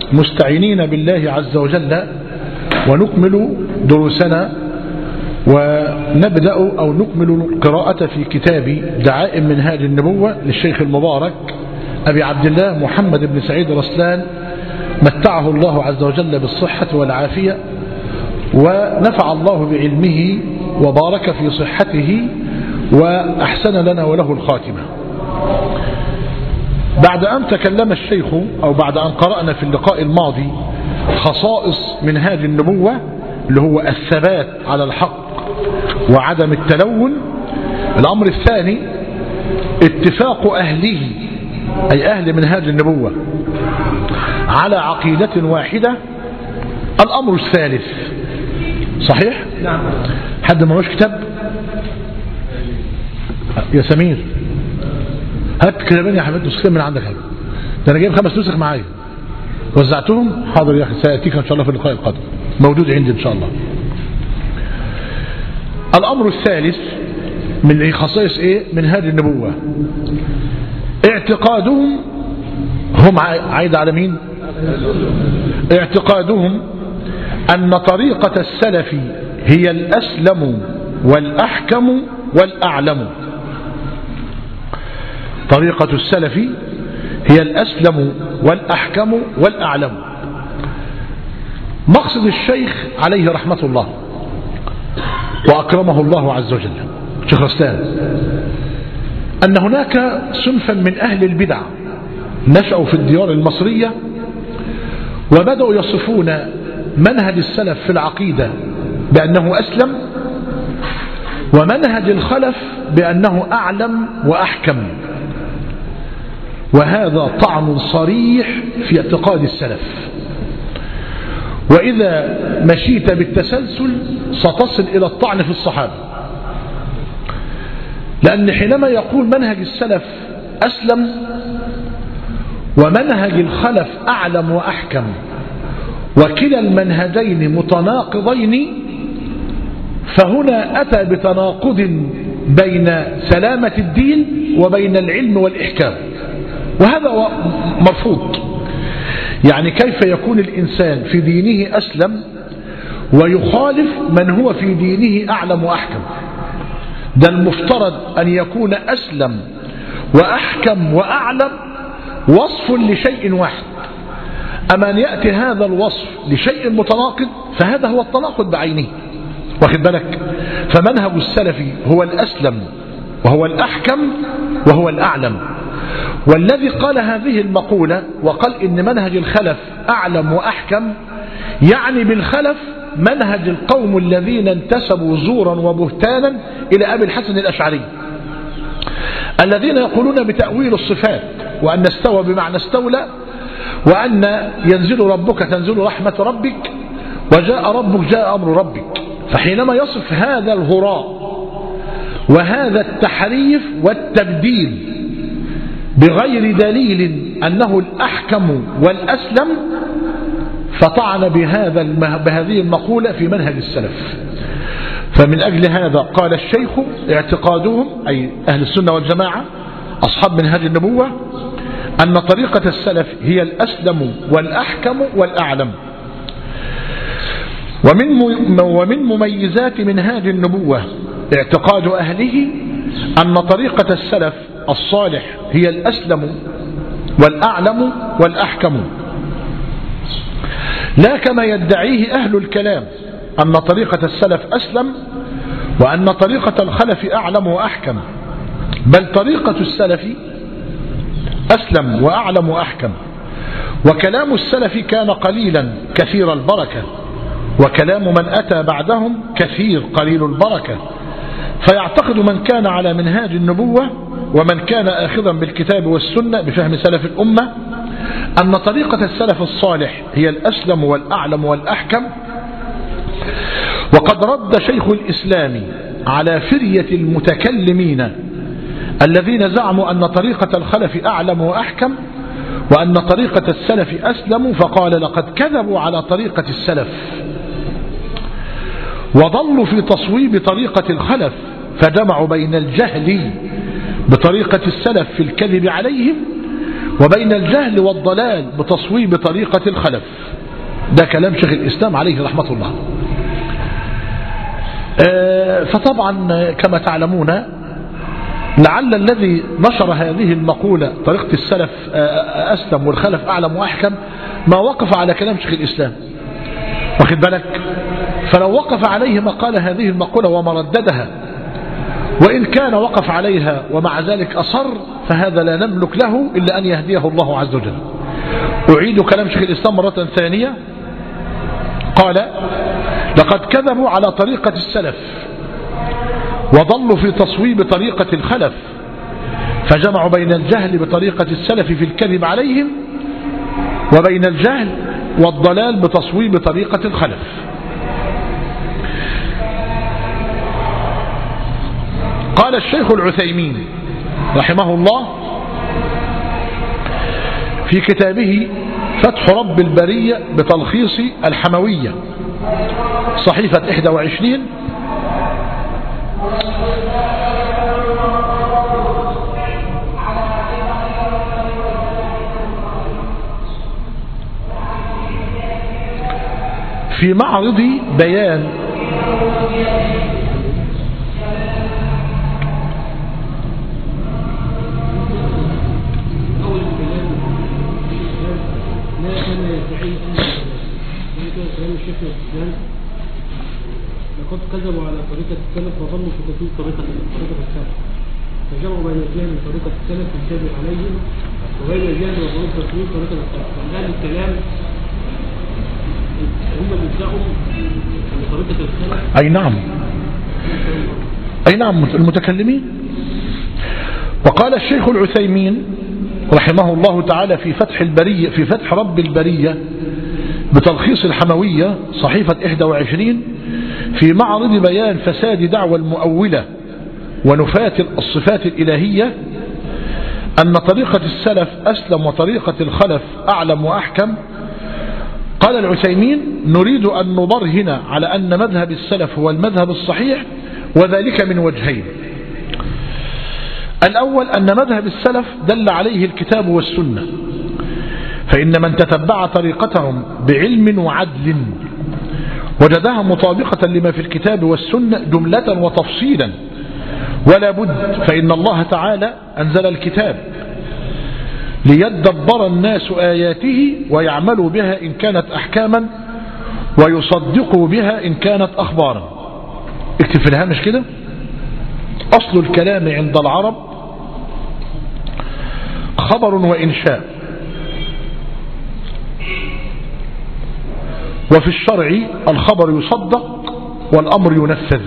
مستعينين بالله عز وجل ونكمل دروسنا ونبدأ أو نكمل القراءة في كتاب دعائم منهاج النبوة للشيخ المبارك أبي عبد الله محمد بن سعيد رسلان، متعه الله عز وجل بالصحة والعافية ونفع الله بعلمه وبارك في صحته وأحسن لنا وله الخاتمة. بعد أن تكلم الشيخ أو بعد أن قرأنا في اللقاء الماضي خصائص منهاج النبوة اللي هو الثبات على الحق وعدم التلون، الأمر الثاني اتفاق أهله أي أهل منهاج النبوة على عقيدة واحدة، الأمر الثالث صحيح؟ نعم. حد ما هوش كتاب يا سمير؟ هات كتابين يا حبيبي، نسختين من عندك. هذا ده انا جايب 5 نسخ معايا وزعتهم. حاضر يا اخي، سياتيك ان شاء الله في اللقاء القادم، موجود عندي ان شاء الله. الامر الثالث من خصائص منهاج النبوة اعتقادهم، هم عايد على مين؟ اعتقادهم ان طريقة السلف هي الاسلم والاحكم والاعلم. طريقة السلف هي الأسلم والأحكم والأعلم. مقصد الشيخ عليه رحمة الله وأكرمه الله عز وجل شيخ رسلان أن هناك صنفا من أهل البدع نشأوا في الديار المصرية وبدأوا يصفون منهج السلف في العقيدة بأنه أسلم، ومنهج الخلف بأنه أعلم وأحكم، وهذا طعن صريح في اعتقاد السلف. وإذا مشيت بالتسلسل ستصل إلى الطعن في الصحابة، لأن حينما يقول منهج السلف أسلم ومنهج الخلف أعلم وأحكم وكلا المنهجين متناقضين، فهنا أتى بتناقض بين سلامة الدين وبين العلم والإحكام، وهذا مرفوض. يعني كيف يكون الإنسان في دينه أسلم ويخالف من هو في دينه أعلم وأحكم؟ ده المفترض أن يكون أسلم وأحكم وأعلم وصف لشيء واحد، أما أن يأتي هذا الوصف لشيء متناقض فهذا هو التناقض بعينه، واخد بالك؟ فمنهج السلف هو الأسلم وهو الأحكم وهو الأعلم. والذي قال هذه المقولة وقال إن منهج الخلف أعلم وأحكم يعني بالخلف منهج القوم الذين انتسبوا زورا وبهتانا إلى أبي الحسن الأشعري، الذين يقولون بتأويل الصفات وأن استوى بمعنى استولى، وأن ينزل ربك تنزل رحمة ربك، وجاء ربك جاء أمر ربك. فحينما يصف هذا الهراء وهذا التحريف والتبديل بغير دليل أنه الأحكم والأسلم فطعن بهذه المقولة في منهج السلف. فمن أجل هذا قال الشيخ اعتقادهم أي أهل السنة والجماعة أصحاب منهج النبوة أن طريقة السلف هي الأسلم والأحكم والأعلم. ومن مميزات منهاج النبوة اعتقاد أهله أن طريقة السلف الصالح هي الأسلم والأعلم والأحكم، لا كما يدعيه أهل الكلام أن طريقة السلف أسلم وأن طريقة الخلف أعلم وأحكم، بل طريقة السلف أسلم وأعلم وأحكم. وكلام السلف كان قليلا كثير البركة، وكلام من أتى بعدهم كثير قليل البركة. فيعتقد من كان على منهاج النبوة ومن كان آخذا بالكتاب والسنة بفهم سلف الأمة أن طريقة السلف الصالح هي الأسلم والأعلم والأحكم. وقد رد شيخ الإسلام على فرية المتكلمين الذين زعموا أن طريقة الخلف أعلم وأحكم وأن طريقة السلف أسلم، فقال لقد كذبوا على طريقة السلف وضلوا في تصويب طريقة الخلف، فجمعوا بين الجهل بطريقة السلف في الكذب عليهم وبين الجهل والضلال بتصويب طريقة الخلف. ده كلام شيخ الإسلام عليه رحمة الله. فطبعا كما تعلمون لعل الذي نشر هذه المقولة طريقة السلف أسلم والخلف أعلم وأحكم ما وقف على كلام شيخ الإسلام، واخد بالك؟ فلو وقف عليه ما قال هذه المقولة وما رددها، وإن كان وقف عليها ومع ذلك أصر، فهذا لا نملك له إلا أن يهديه الله عز وجل. أعيد كلام شيخ الإسلام مرة ثانية. قال: لقد كذبوا على طريقة السلف وضلوا في تصويب طريقة الخلف، فجمعوا بين الجهل بطريقة السلف في الكذب عليهم وبين الجهل والضلال بتصويب طريقة الخلف. قال الشيخ العثيمين رحمه الله في كتابه فتح رب البرية بتلخيص الحموية صحيفة 21: في معرض بيان لقد كذبوا على طريقة السلف وظلوا في تسويق طريقة السلف، فجمعوا بين الجهل وطريقة السلف الكاذب عليهم وبين الجهل وظلوا في تسويق طريقة السلف. فهذا الكلام هم بيدعوا أن طريقة السلف. أي نعم المتكلمين. وقال الشيخ العثيمين رحمه الله تعالى في فتح رب البرية بتلخيص الحموية صحيفة 21: في معرض بيان فساد دعوى المؤولة ونفاة الصفات الإلهية أن طريقة السلف أسلم وطريقة الخلف أعلم وأحكم. قال العثيمين: نريد أن نبرهن على أن مذهب السلف هو المذهب الصحيح، وذلك من وجهين. الأول أن مذهب السلف دل عليه الكتاب والسنة، فإن من تتبع طريقتهم بعلم وعدل وجدها مطابقة لما في الكتاب والسنة جملة وتفصيلا، ولا بد، فإن الله تعالى أنزل الكتاب ليدبر الناس آياته ويعملوا بها إن كانت أحكاما ويصدقوا بها إن كانت أخبارا. اكتب في الهامش كده: أصل الكلام عند العرب خبر وإنشاء، وفي الشرع الخبر يصدق والأمر ينفذ.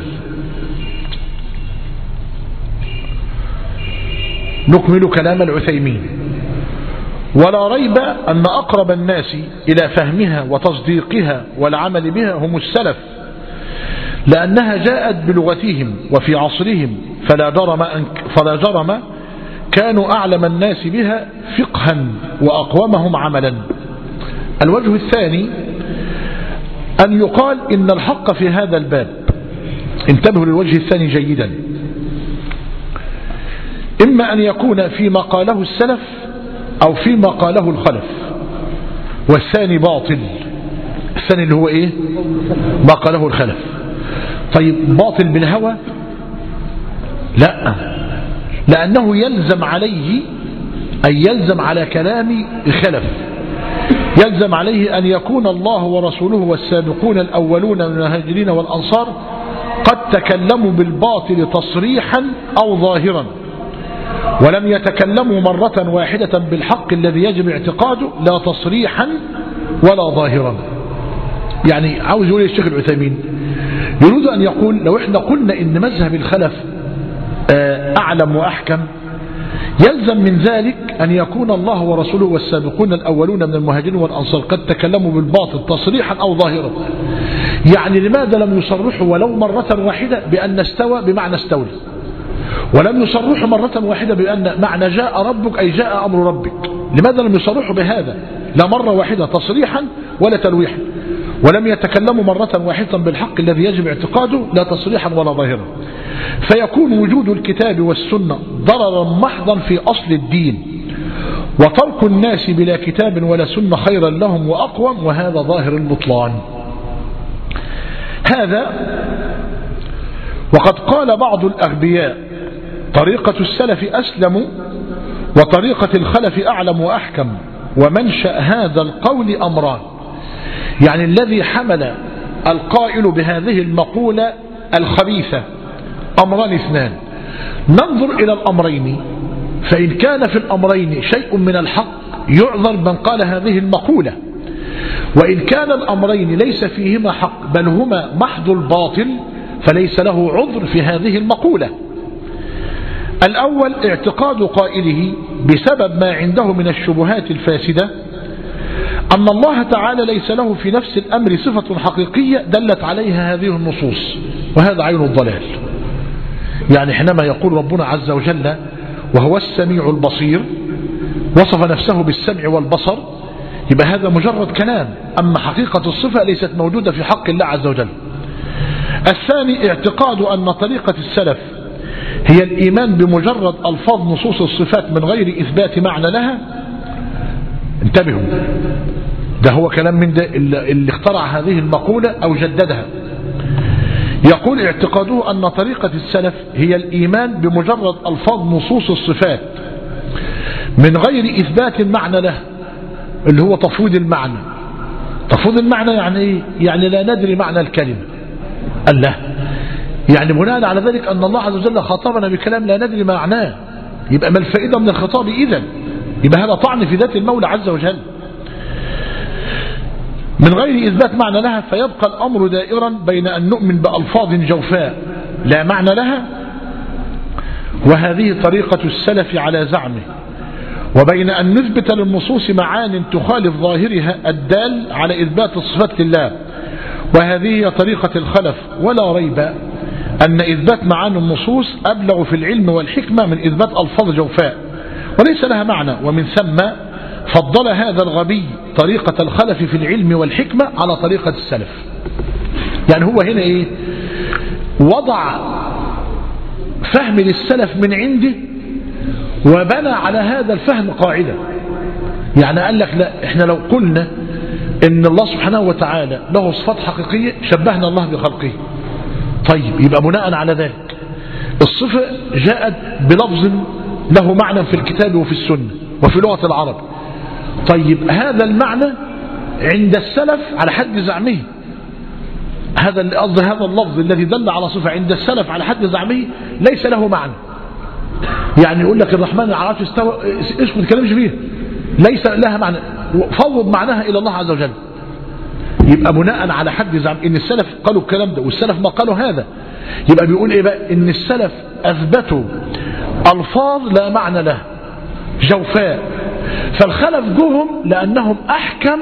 نكمل كلام العثيمين: ولا ريب أن أقرب الناس إلى فهمها وتصديقها والعمل بها هم السلف، لأنها جاءت بلغتهم وفي عصرهم، فلا جرم كانوا أعلم الناس بها فقها وأقومهم عملا. الوجه الثاني أن يقال إن الحق في هذا الباب، انتبهوا للوجه الثاني جيدا، إما أن يكون فيما قاله السلف أو فيما قاله الخلف، والثاني باطل. الثاني اللي هو إيه؟ ما قاله الخلف. طيب باطل بالهوى؟ لا، لأنه يلزم عليه أي يلزم على كلام الخلف، يلزم عليه أن يكون الله ورسوله والسابقون الأولون من المهاجرين والأنصار قد تكلموا بالباطل تصريحا أو ظاهرا، ولم يتكلموا مرة واحدة بالحق الذي يجب اعتقاده، لا تصريحا ولا ظاهرا. يعني عاوز يقول الشيخ العثيمين يريد أن يقول لو احنا قلنا إن مذهب الخلف أعلم وأحكم، يلزم من ذلك أن يكون الله ورسوله والسابقون الأولون من المهاجرين والأنصار قد تكلموا بالباطل تصريحا أو ظاهرا. يعني لماذا لم يصرحوا ولو مرة واحدة بأن استوى بمعنى استولى، ولم يصرحوا مرة واحدة بأن معنى جاء ربك أي جاء أمر ربك؟ لماذا لم يصرحوا بهذا لا مرة واحدة تصريحا ولا تلويحا؟ ولم يتكلموا مرة واحدة بالحق الذي يجب اعتقاده لا تصريحا ولا ظاهرا، فيكون وجود الكتاب والسنة ضررا محضا في أصل الدين، وترك الناس بلا كتاب ولا سنة خيرا لهم وأقوم، وهذا ظاهر البطلان. هذا وقد قال بعض الأغبياء طريقة السلف أسلم وطريقة الخلف أعلم وأحكم، ومنشأ هذا القول أمران. يعني الذي حمل القائل بهذه المقولة الخبيثة أمران اثنان: ننظر إلى الأمرين، فإن كان في الأمرين شيء من الحق يعذر من قال هذه المقولة، وإن كان الأمرين ليس فيهما حق بل هما محض الباطل فليس له عذر في هذه المقولة. الأول اعتقاد قائله بسبب ما عنده من الشبهات الفاسدة أن الله تعالى ليس له في نفس الأمر صفة حقيقية دلت عليها هذه النصوص، وهذا عين الضلال. يعني حينما يقول ربنا عز وجل وهو السميع البصير وصف نفسه بالسمع والبصر، يبقى هذا مجرد كلام، أما حقيقة الصفة ليست موجودة في حق الله عز وجل. الثاني اعتقاد أن طريقة السلف هي الإيمان بمجرد ألفاظ نصوص الصفات من غير إثبات معنى لها. انتبهوا، ده هو كلام من ده اللي اخترع هذه المقولة أو جددها. يقول اعتقاده أن طريقة السلف هي الإيمان بمجرد ألفاظ نصوص الصفات من غير إثبات معنى له، اللي هو تفويض المعنى. تفويض المعنى يعني إيه؟ يعني لا ندري معنى الكلمة. الله، يعني بناء على ذلك أن الله عز وجل خاطبنا بكلام لا ندري معناه، يبقى ما الفائدة من الخطاب إذن؟ يبقى هذا طعن في ذات المولى عز وجل من غير إثبات معنى لها، فيبقى الأمر دائرا بين أن نؤمن بألفاظ جوفاء لا معنى لها، وهذه طريقة السلف على زعمه، وبين أن نثبت للنصوص معان تخالف ظاهرها الدال على إثبات الصفات لله، وهذه هي طريقة الخلف. ولا ريب أن إثبات معاني النصوص أبلغ في العلم والحكمة من إثبات ألفاظ جوفاء وليس لها معنى، ومن ثم فضل هذا الغبي طريقة الخلف في العلم والحكمة على طريقة السلف. يعني هو هنا إيه؟ وضع فهم للسلف من عنده وبنى على هذا الفهم قاعدة. يعني قال لك لا، احنا لو قلنا ان الله سبحانه وتعالى له صفات حقيقية شبهنا الله بخلقه، طيب يبقى بناء على ذلك الصفة جاءت بلفظ له معنى في الكتاب وفي السنة وفي لغة العرب. طيب هذا المعنى عند السلف على حد زعمه، هذا اللفظ الذي دل على صفة عند السلف على حد زعمه ليس له معنى. يعني يقول لك الرحمن على العرش استوى، اسكت ما تتكلمش فيه، ليس لها معنى، فوض معناها إلى الله عز وجل. يبقى بناء على حد زعم ان السلف قالوا الكلام ده والسلف ما قالوا هذا، يبقى بيقول ايه بقى؟ ان السلف اثبتوا الفاظ لا معنى له جوفاء، فالخلف جوهم لانهم احكم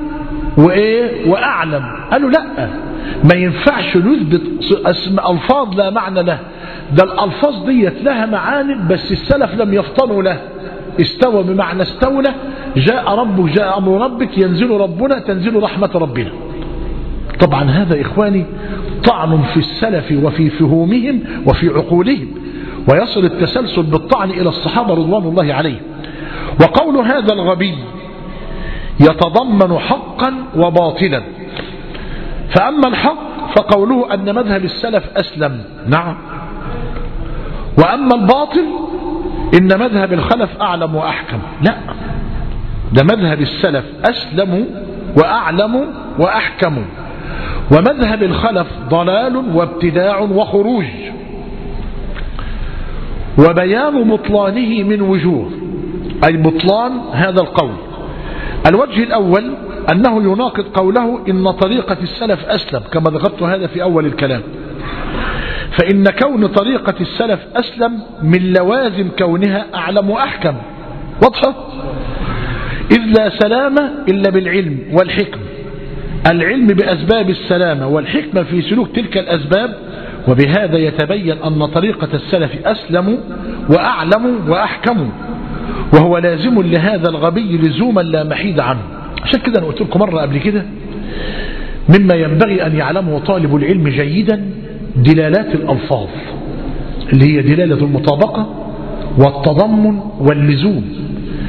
وايه واعلم، قالوا لا، ما ينفعش نثبت الفاظ لا معنى له، ده الالفاظ ديت لها معاني بس السلف لم يفطنوا له. استوى بمعنى استولى، جاء ربك جاء أمر ربك، ينزل ربنا تنزل رحمة ربنا. طبعا هذا إخواني طعن في السلف وفي فهومهم وفي عقولهم، ويصل التسلسل بالطعن إلى الصحابة رضوان الله عليهم. وقول هذا الغبي يتضمن حقا وباطلا، فأما الحق فقوله أن مذهب السلف أسلم، نعم، وأما الباطل إن مذهب الخلف أعلم وأحكم. لا، ده مذهب السلف أسلم وأعلم وأحكم، ومذهب الخلف ضلال وابتداع وخروج. وبيان بطلانه من وجوه، أي بطلان هذا القول. الوجه الأول أنه يناقض قوله إن طريقة السلف أسلم، كما ذكرت هذا في أول الكلام، فإن كون طريقة السلف أسلم من لوازم كونها أعلم وأحكم. واضحة؟ إذ لا سلامة إلا بالعلم والحكم، العلم بأسباب السلامة والحكمة في سلوك تلك الأسباب، وبهذا يتبين أن طريقة السلف أسلم وأعلم وأحكم، وهو لازم لهذا الغبي لزوما لا محيد عنه. عشان كده أنا قلت لكم مرة قبل كده مما ينبغي أن يعلمه طالب العلم جيدا دلالات الألفاظ، اللي هي دلالة المطابقة والتضمن واللزوم.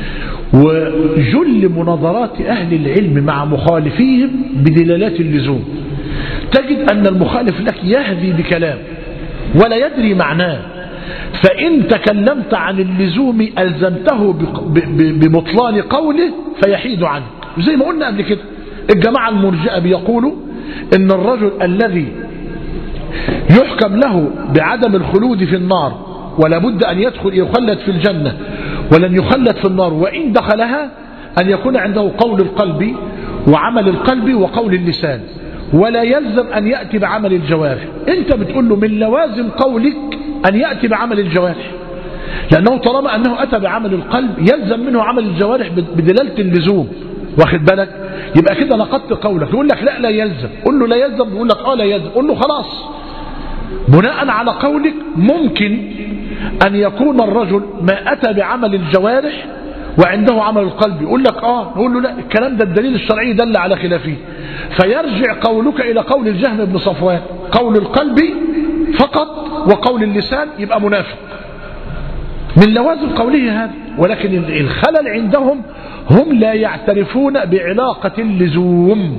وجل مناظرات أهل العلم مع مخالفيهم بدلالات اللزوم تجد أن المخالف لك يهذي بكلام ولا يدري معناه، فإن تكلمت عن اللزوم ألزمته ببطلان قوله فيحيد عنك. زي ما قلنا قبل كده الجماعة المرجئة بيقولوا إن الرجل الذي يحكم له بعدم الخلود في النار ولا بد أن يخلد في الجنة ولن يخلد في النار، وإن دخلها أن يكون عنده قول القلب وعمل القلب وقول اللسان، ولا يلزم أن يأتي بعمل الجوارح. أنت بتقول له من لوازم قولك أن يأتي بعمل الجوارح، لأنه طالما أنه أتى بعمل القلب يلزم منه عمل الجوارح بدلالة اللزوم، واخد بالك؟ يبقى كده نقضت قولك. يقول لك لا يلزم، قل له لا يلزم، يقول لك لا يلزم، قل له خلاص بناء على قولك ممكن أن يكون الرجل ما أتى بعمل الجوارح وعنده عمل القلب، يقول لك نقول له لا، الكلام ده الدليل الشرعي دل على خلافه، فيرجع قولك إلى قول الجهم بن صفوان، قول القلب فقط وقول اللسان يبقى منافق من لوازم قوله هذا. ولكن الخلل عندهم هم لا يعترفون بعلاقة اللزوم،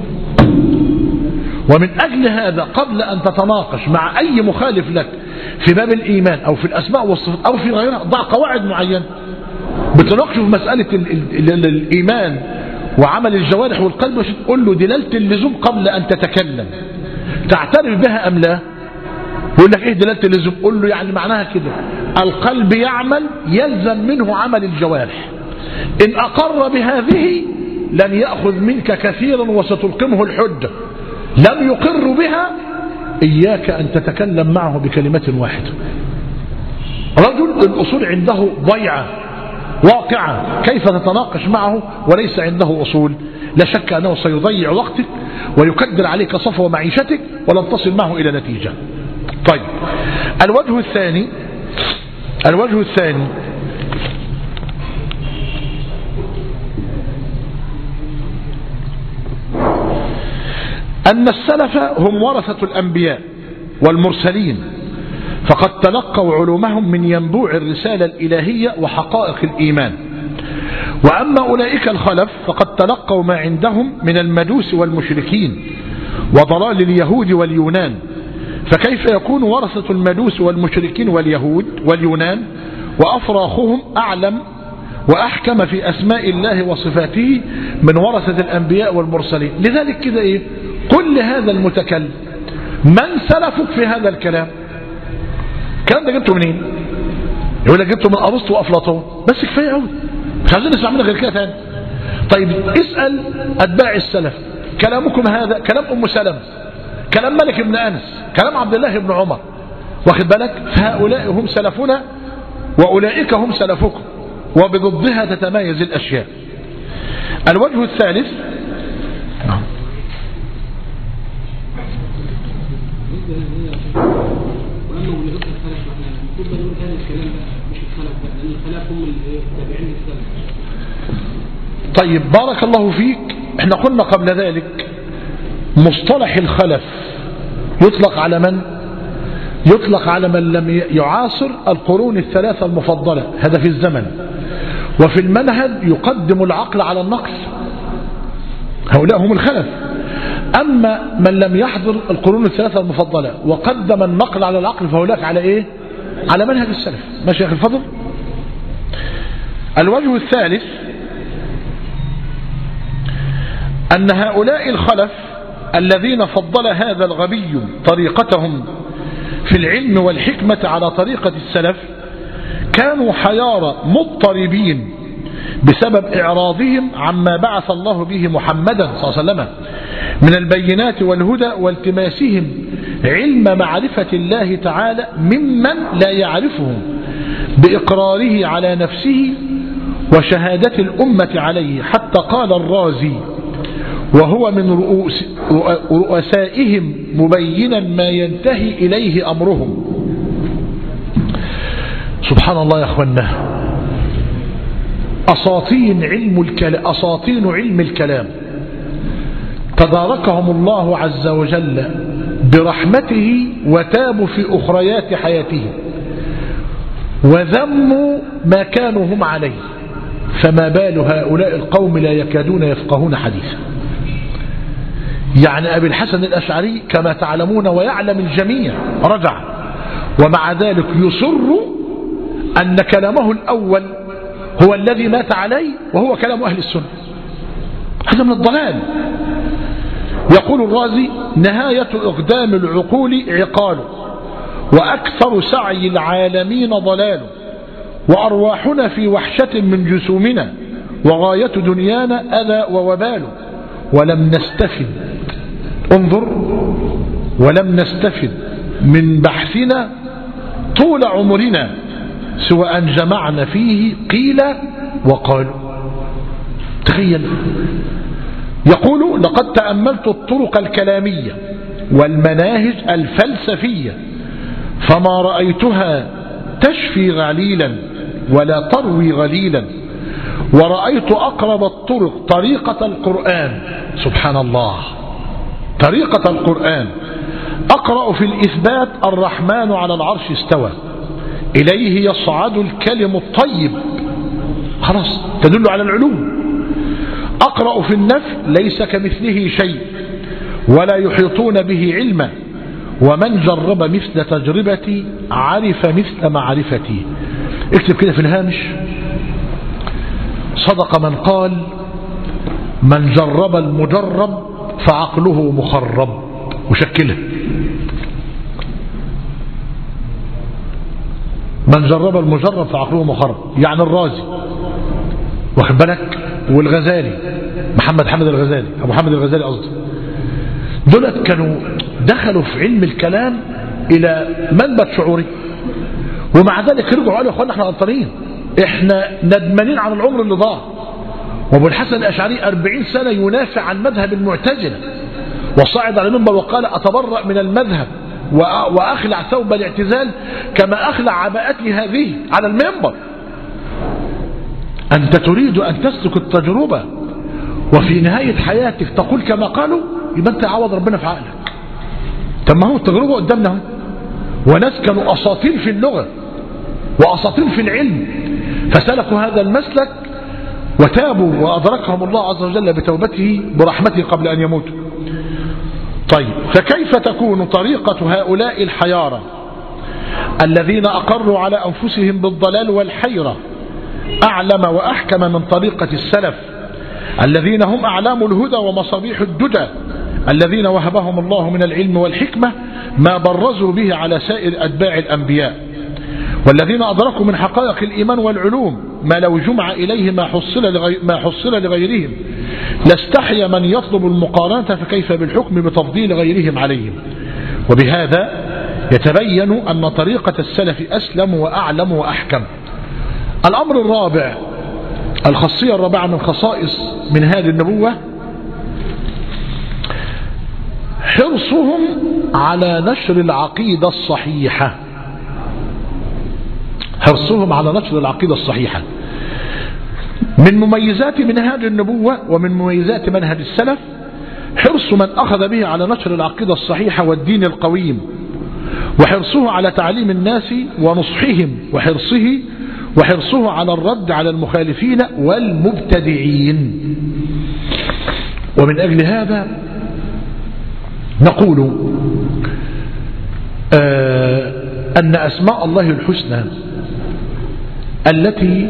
ومن أجل هذا قبل أن تتناقش مع أي مخالف لك في باب الإيمان أو في الأسماء والصفات أو في غيرها ضع قواعد معينة بتناقشوا في مسألة الإيمان وعمل الجوارح والقلب، مش تقول له دلالة اللزوم قبل أن تتكلم تعترف بها أم لا. يقول لك إيه دلالة اللزوم؟ قل له يعني معناها كده القلب يعمل يلزم منه عمل الجوارح، إن أقر بهذه لن يأخذ منك كثيرا وستلقمه الحجة، لم يقر بها إياك أن تتكلم معه بكلمة واحدة. رجل الأصول عنده ضيعة واقعة، كيف تتناقش معه وليس عنده أصول؟ لا شك أنه سيضيع وقتك ويكدر عليك صفو معيشتك ولن تصل معه إلى نتيجة. طيب الوجه الثاني أن السلف هم ورثة الأنبياء والمرسلين، فقد تلقوا علومهم من ينبوع الرسالة الإلهية وحقائق الإيمان. وأما أولئك الخلف فقد تلقوا ما عندهم من المجوس والمشركين وضلال اليهود واليونان، فكيف يكون ورثة المجوس والمشركين واليهود واليونان وأفراخهم أعلم وأحكم في أسماء الله وصفاته من ورثة الأنبياء والمرسلين؟ لذلك كده إيه كل هذا المتكلم من سلفك في هذا الكلام؟ الكلام ده جبته منين؟ يقول لك جبته من أرسطو وأفلاطون، بس كفاية قوي مش عايزين نسمع منك غير كده ثاني. طيب اسأل أتباع السلف، كلامكم هذا كلام أم سلمة، كلام مالك بن أنس، كلام عبد الله بن عمر، واخد بالك؟ فهؤلاء هم سلفنا وأولئك هم سلفكم، وبضدها تتمايز الأشياء. الوجه الثالث طيب بارك الله فيك. احنا قلنا قبل ذلك مصطلح الخلف يطلق على من؟ يطلق على من لم يعاصر القرون الثلاثة المفضلة، هذا في الزمن، وفي المنهج يقدم العقل على النقل، هؤلاء هم الخلف. أما من لم يحضر القرون الثلاثة المفضلة وقدم النقل على العقل فهؤلاء على إيه؟ على منهج السلف. ماشي يا أخي الفضل. الوجه الثالث أن هؤلاء الخلف الذين فضل هذا الغبي طريقتهم في العلم والحكمة على طريقة السلف كانوا حيارى مضطربين بسبب إعراضهم عما بعث الله به محمدا صلى الله عليه وسلم من البينات والهدى، والتماسهم علم معرفة الله تعالى ممن لا يعرفه بإقراره على نفسه وشهادة الأمة عليه، حتى قال الرازي وهو من رؤسائهم مبينا ما ينتهي إليه أمرهم. سبحان الله يا أخوانا، أساطين علم الكلام تداركهم الله عز وجل برحمته وتابوا في أخريات حياتهم وذموا ما كانوا هم عليه. فما بال هؤلاء القوم لا يكادون يفقهون حديثا. يعني أبي الحسن الأشعري كما تعلمون ويعلم الجميع رجع، ومع ذلك يصر أن كلامه الأول هو الذي مات عليه وهو كلام أهل السنة. هذا من الضلال. يقول الرازي: نهاية إقدام العقول عقال، وأكثر سعي العالمين ضلال، وأرواحنا في وحشة من جسومنا، وغاية دنيانا أذى ووبال، ولم نستفد، انظر، ولم نستفد من بحثنا طول عمرنا سوى أن جمعنا فيه قيل وقالوا. تخيل. يقول: لقد تأملت الطرق الكلامية والمناهج الفلسفية فما رأيتها تشفي غليلا ولا تروي غليلا، ورأيت أقرب الطرق طريقة القرآن. سبحان الله، طريقة القرآن. أقرأ في الإثبات: الرحمن على العرش استوى، إليه يصعد الكلم الطيب، خلاص تدل على العلوم. أقرأ في النفي: ليس كمثله شيء ولا يحيطون به علما، ومن جرب مثل تجربتي عرف مثل معرفتي. اكتب كده في الهامش: صدق من قال: من جرب المجرب فعقله مخرب. وشكلها: من جرب المجرب فعقله مخرب. يعني الرازي، واخد بالك، والغزالي، محمد حمد الغزالي، أبو حمد الغزالي قصدي، دولت كانوا دخلوا في علم الكلام إلى منبت شعوري، ومع ذلك رجعوا قالوا: يا اخوانا احنا غلطانين، احنا ندمانين على العمر اللي ضاع. وابو الحسن الأشعري 40 سنة ينافع عن مذهب المعتزلة، وصعد على المنبر وقال: أتبرأ من المذهب وأخلع ثوب الاعتزال كما أخلع عباءتي هذه على المنبر. أنت تريد أن تسلك التجربة وفي نهاية حياتك تقول كما قالوا، يبقى أنت عوض ربنا في عقلك. طب ما هو التجربة قدامنا، وناس كانوا أساطير في اللغة وأساطير في العلم فسلكوا هذا المسلك وتابوا وأدركهم الله عز وجل بتوبته برحمته قبل أن يموتوا. طيب، فكيف تكون طريقة هؤلاء الحيارى الذين أقروا على أنفسهم بالضلال والحيرة أعلم وأحكم من طريقة السلف الذين هم أعلام الهدى ومصابيح الدجى، الذين وهبهم الله من العلم والحكمة ما برزوا به على سائر أتباع الأنبياء، والذين أدركوا من حقائق الإيمان والعلوم ما لو جمع إليه ما حصل لغيرهم لاستحيا من يطلب المقارنة، فكيف بالحكم بتفضيل غيرهم عليهم. وبهذا يتبين أن طريقة السلف أسلم وأعلم وأحكم. الأمر الرابع، الخاصية الرابعة من خصائص من هذه النبوة، حرصهم على نشر العقيدة الصحيحة. حرصهم على نشر العقيدة الصحيحة. من مميزات منهاج النبوة ومن مميزات منهج السلف حرص من أخذ به على نشر العقيدة الصحيحة والدين القويم، وحرصه على تعليم الناس ونصحهم، وحرصه على الرد على المخالفين والمبتدعين. ومن أجل هذا نقول أن أسماء الله الحسنى التي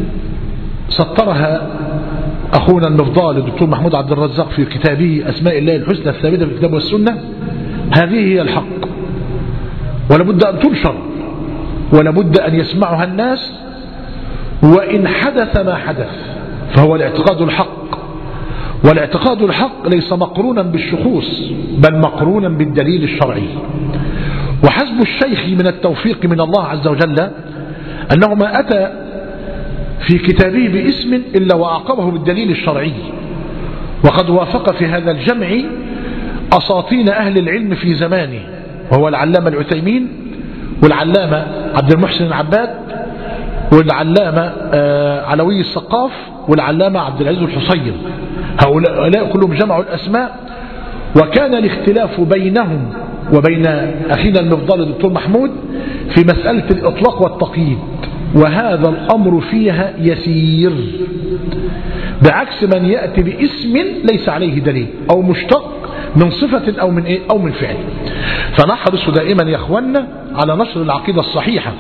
سطرها أخونا المفضال الدكتور محمود عبد الرزاق في كتابه أسماء الله الحسنى الثابتة في الكتاب والسنة، هذه هي الحق، ولابد أن تنشر، ولابد أن يسمعها الناس، وإن حدث ما حدث فهو الاعتقاد الحق. والاعتقاد الحق ليس مقرونا بالشخوص بل مقرونا بالدليل الشرعي. وحسب الشيخ من التوفيق من الله عز وجل أنه ما أتى في كتابه باسم إلا وأعقبه بالدليل الشرعي، وقد وافق في هذا الجمع أساطين أهل العلم في زمانه، وهو العلامة العثيمين والعلامة عبد المحسن العباد والعلامة علوي السقاف والعلامة عبد العزيز الحصين. هؤلاء كلهم جمعوا الأسماء، وكان الاختلاف بينهم وبين أخينا المفضل الدكتور محمود في مسألة الإطلاق والتقييد. وهذا الأمر فيها يسير، بعكس من يأتي باسم ليس عليه دليل أو مشتق من صفة أو من إيه أو من فعل. فنحرص دائما يا أخوانا على نشر العقيدة الصحيحة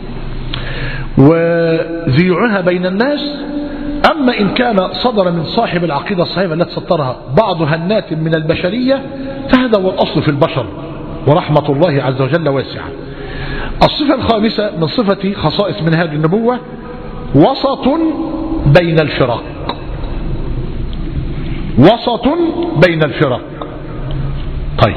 وذيوعها بين الناس. أما إن كان صدر من صاحب العقيدة الصحيحة التي سطرها بعض هنات من البشرية فهذا هو الأصل في البشر، ورحمة الله عز وجل واسعة. الصفة الخامسة من صفة خصائص منهاج النبوة وسط بين الفرق. وسط بين الفرق. طيب،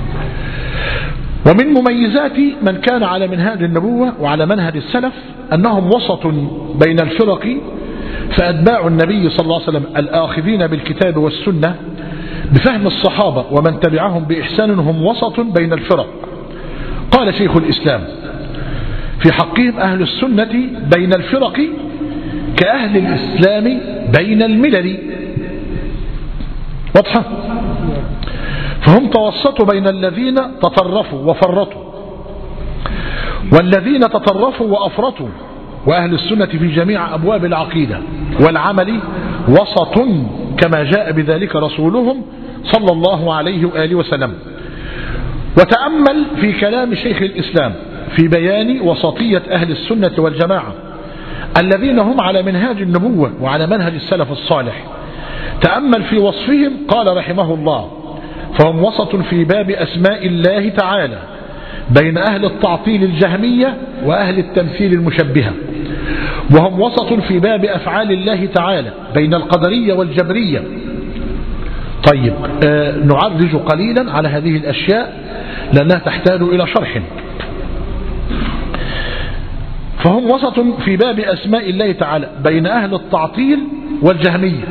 ومن مميزات من كان على منهاج النبوة وعلى منهج السلف أنهم وسط بين الفرق، فأتباع النبي صلى الله عليه وسلم الآخذين بالكتاب والسنة بفهم الصحابة ومن تبعهم بإحسان هم وسط بين الفرق. قال شيخ الإسلام في حقهم أهل السنة بين الفرق كأهل الإسلام بين الملل. واضحة؟ فهم توسطوا بين الذين تطرفوا وفرطوا والذين تطرفوا وأفرطوا، وأهل السنة في جميع أبواب العقيدة والعمل وسط كما جاء بذلك رسولهم صلى الله عليه وآله وسلم. وتأمل في كلام شيخ الإسلام في بيان وسطية أهل السنة والجماعة الذين هم على منهاج النبوة وعلى منهج السلف الصالح. تأمل في وصفهم، قال رحمه الله: فهم وسط في باب أسماء الله تعالى بين أهل التعطيل الجهمية وأهل التمثيل المشبهة، وهم وسط في باب أفعال الله تعالى بين القدرية والجبرية. طيب، نعرج قليلا على هذه الأشياء لأنها تحتاج إلى شرح. فهم وسط في باب أسماء الله تعالى بين أهل التعطيل والجهمية.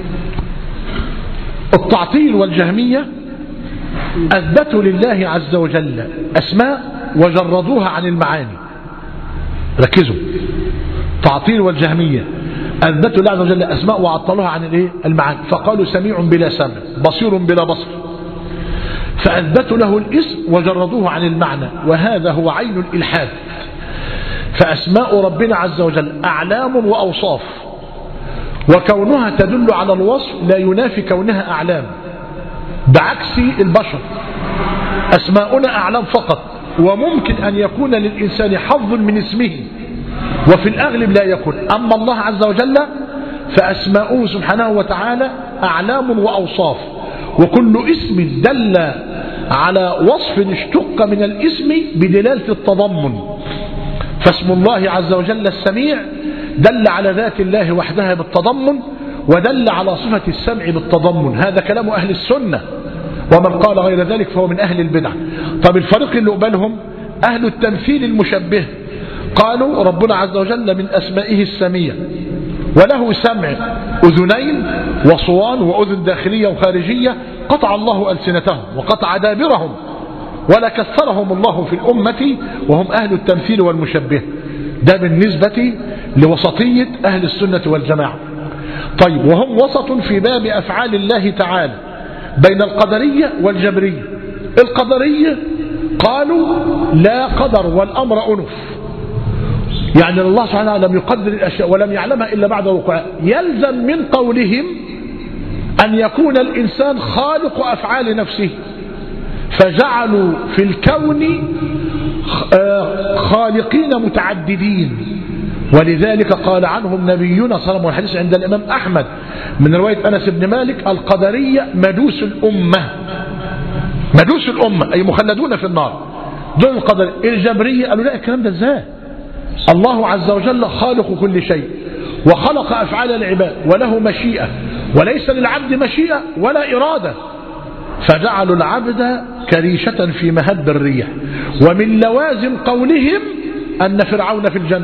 التعطيل والجهمية أثبتوا لله عز وجل أسماء وجردوها عن المعاني. ركزوا، تعطيل والجهمية أثبتوا لله عز وجل أسماء وعطلوها عن المعاني، فقالوا سميع بلا سمع، بصير بلا بصر، فأثبتوا له الاسم وجردوه عن المعنى، وهذا هو عين الإلحاد. فأسماء ربنا عز وجل أعلام وأوصاف، وكونها تدل على الوصف لا ينافي كونها أعلام، بعكس البشر أسماؤنا أعلام فقط، وممكن أن يكون للإنسان حظ من اسمه وفي الأغلب لا يكون. أما الله عز وجل فأسماؤه سبحانه وتعالى أعلام وأوصاف، وكل اسم دل على وصف اشتق من الاسم بدلالة التضمن. فاسم الله عز وجل السميع دل على ذات الله وحدها بالتضمن، ودل على صفة السمع بالتضمن. هذا كلام أهل السنة، ومن قال غير ذلك فهو من أهل البدع. طب الفريق اللي قبلهم أهل التمثيل المشبه، قالوا ربنا عز وجل من أسمائه السميع، وله سمع أذنين وصوان وأذن داخلية وخارجية، قطع الله ألسنتهم وقطع دابرهم ولا كثرهم الله في الأمة، وهم أهل التمثيل والمشبه. ده بالنسبة لوسطية أهل السنة والجماعة. طيب، وهم وسط في باب أفعال الله تعالى بين القدرية والجبرية. القدرية قالوا لا قدر والأمر أنف، يعني الله سبحانه لم يقدر الأشياء ولم يعلمها إلا بعد وقوعها. يلزم من قولهم أن يكون الإنسان خالق أفعال نفسه، فجعلوا في الكون خالقين متعددين. ولذلك قال عنهم نبينا صلى الله عليه وسلم، والحديث عند الإمام أحمد من رواية أنس بن مالك: القدرية مدوس الأمة. مدوس الأمة أي مخلدون في النار. دول القدر. الجبرية قالوا لا، الكلام ده ازاي؟ الله عز وجل خالق كل شيء وخلق أفعال العباد وله مشيئة، وليس للعبد مشيئة ولا إرادة، فجعلوا العبد كريشة في مهب الريح. ومن لوازم قولهم أن فرعون في الجنة،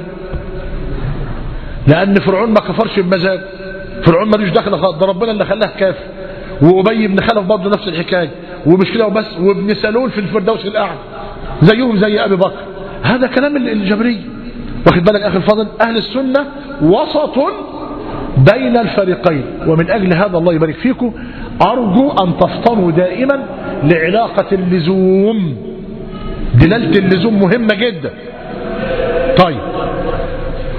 لأن فرعون ما كفرش بمزاج، فرعون ملوش دخل خالص، ده ربنا اللي خلاه كافر. وأبي بن خلف برضه نفس الحكاية، ومش كده وبس، وابن سلول في الفردوس الأعلى زيهم زي أبي بكر. هذا كلام الجبري. واخد بالك أخي الفاضل؟ أهل السنة وسط بين الفريقين. ومن أجل هذا الله يبارك فيكم أرجو أن تفطنوا دائما لعلاقة اللزوم. دلالة اللزوم مهمة جدا. طيب،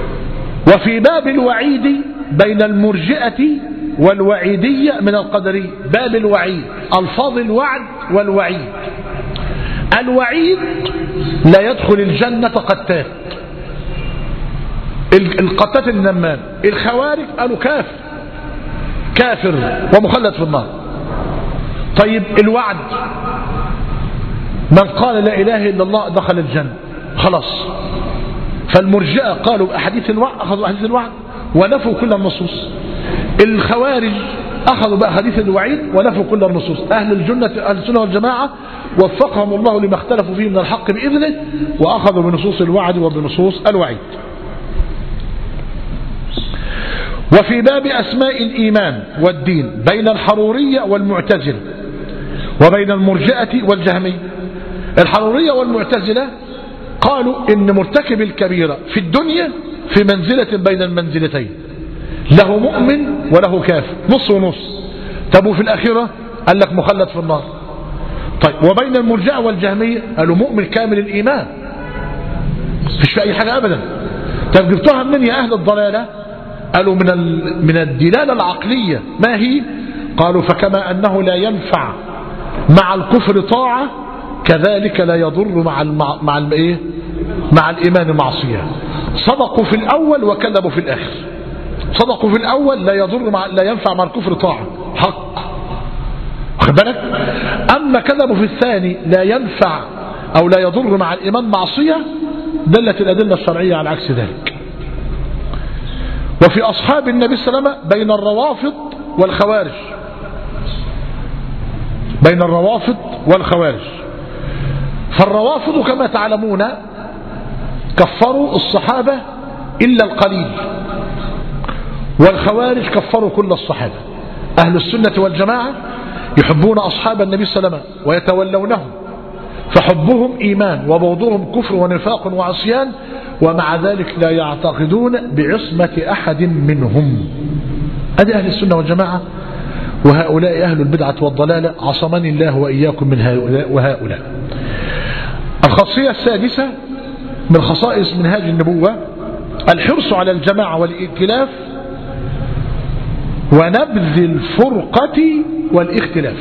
وفي باب الوعيد بين المرجئة والوعيدية من القدرية. باب الوعيد، ألفاظ الوعد والوعيد. الوعيد لا يدخل الجنة قتات، القتات النمان. الخوارج قالوا كافر ومخلد في النار. طيب الوعد، من قال لا إله إلا الله دخل الجنة خلاص. فالمرجئة قالوا بأحاديث الوعد، أخذوا أحاديث الوعد ونفوا كل النصوص. الخوارج أخذوا بأحاديث الوعيد ونفوا كل النصوص. أهل السنة والجماعة وفقهم الله لما اختلفوا فيه من الحق بإذنه، وأخذوا بنصوص الوعد وبنصوص الوعيد. وفي باب أسماء الإيمان والدين بين الحرورية والمعتزلة وبين المرجئة والجهمية. الحرورية والمعتزلة قالوا إن مرتكب الكبيرة في الدنيا في منزلة بين المنزلتين، له مؤمن وله كافر، نص ونص. طب وفي الآخرة قال لك مخلد في النار. طيب وبين المرجئة والجهمية قالوا مؤمن كامل الإيمان، مفيش في أي حاجة أبدا. طب جبتوها منين يا أهل الضلالة؟ قالوا من الدلالة العقلية. ما هي؟ قالوا فكما أنه لا ينفع مع الكفر طاعة، كذلك لا يضر مع الإيمان معصية. صدقوا في الأول وكذبوا في الآخر. صدقوا في الأول لا ينفع مع الكفر طاعة، حق، واخد بالك؟ أما كذبوا في الثاني لا ينفع أو لا يضر مع الإيمان معصية، دلت الأدلة الشرعية على عكس ذلك. وفي أصحاب النبي صلى الله عليه وسلم بين الروافض والخوارج، بين الروافض والخوارج. فالروافض كما تعلمون كفروا الصحابة إلا القليل، والخوارج كفروا كل الصحابة. أهل السنة والجماعة يحبون أصحاب النبي صلى الله عليه وسلم ويتولونهم، فحبهم إيمان وبغضهم كفر ونفاق وعصيان، ومع ذلك لا يعتقدون بعصمة أحد منهم. هذه أهل السنة والجماعة، وهؤلاء أهل البدعة والضلالة، عصمني الله وإياكم من هؤلاء وهؤلاء. الخاصية السادسة من خصائص منهاج النبوة الحرص على الجماعة والائتلاف ونبذ الفرقة والاختلاف.